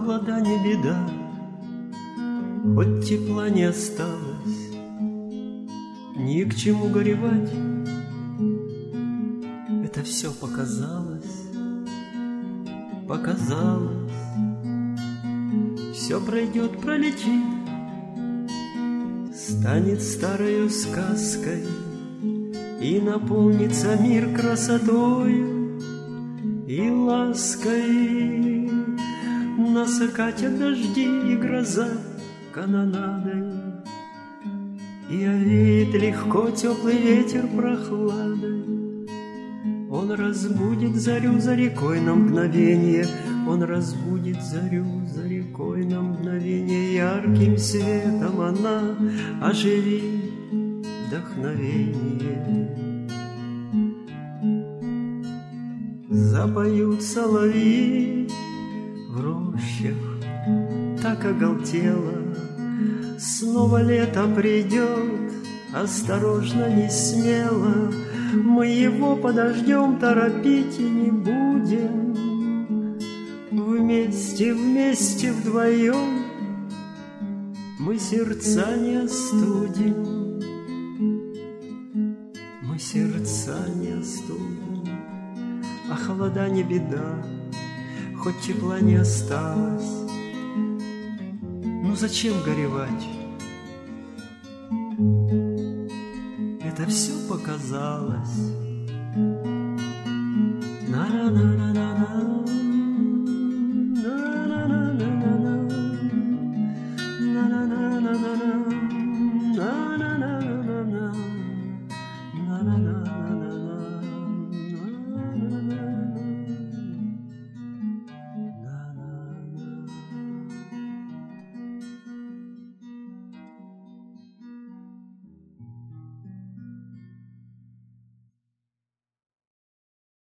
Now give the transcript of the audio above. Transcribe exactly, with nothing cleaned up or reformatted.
холода не беда, хоть тепла не осталось, ни к чему горевать. Это все показалось, показалось. Все пройдет, пролетит, станет старою сказкой, и наполнится мир красотою и лаской. Нас окатят дожди и гроза канонадой, и овеет легко теплый ветер прохладой. Он разбудит зарю за рекой на мгновенье, он разбудит зарю за рекой на мгновенье. Ярким светом она оживит вдохновение. Запоют соловьи в рощах, так оголтело. Снова лето придет, осторожно, не смело. Мы его подождем, торопить и не будем. Вместе, вместе, вдвоем мы сердца не остудим. Мы сердца не остудим. А холода не беда, хоть тепла не осталось. Ну зачем горевать? Это все показалось. На-на-на-на-на-на. Na na na